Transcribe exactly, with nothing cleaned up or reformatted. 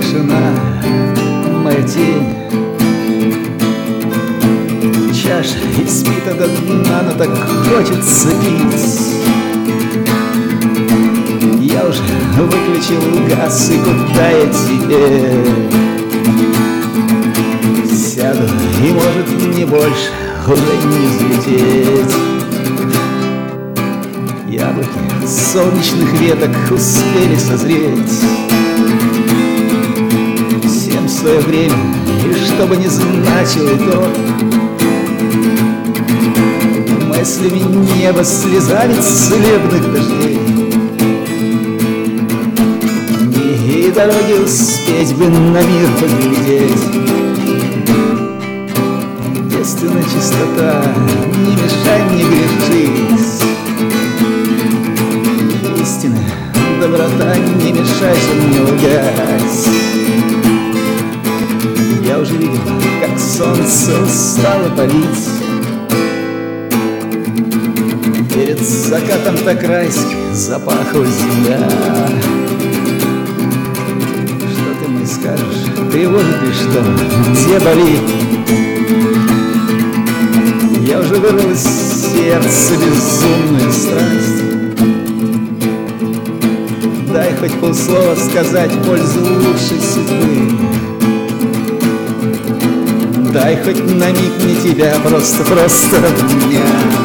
тишина, моя тень. Чаша испита до дна, но так хочется пить. Я уже выключил газ, и куда я теперь сяду, и может не больше уже не взлететь. Яблоки солнечных веток успели созреть. Всем свое время, и что бы ни значил итог, мыслями небо слезами целебных дождей. И дороги успеть бы на мир поглядеть. Девственная чистота, не мешай мне грешить. Истина, доброта, не мешайся мне лгать. Я уже видел, как солнце стало палить. Перед закатом так райски запахла земля. Что ты мне скажешь, тревожит ли что, где болит? Я уже вырвал из сердца безумную страсть. Дай хоть полслова сказать в пользу лучшей судьбы. Дай хоть на миг мне тебя, просто-просто меня.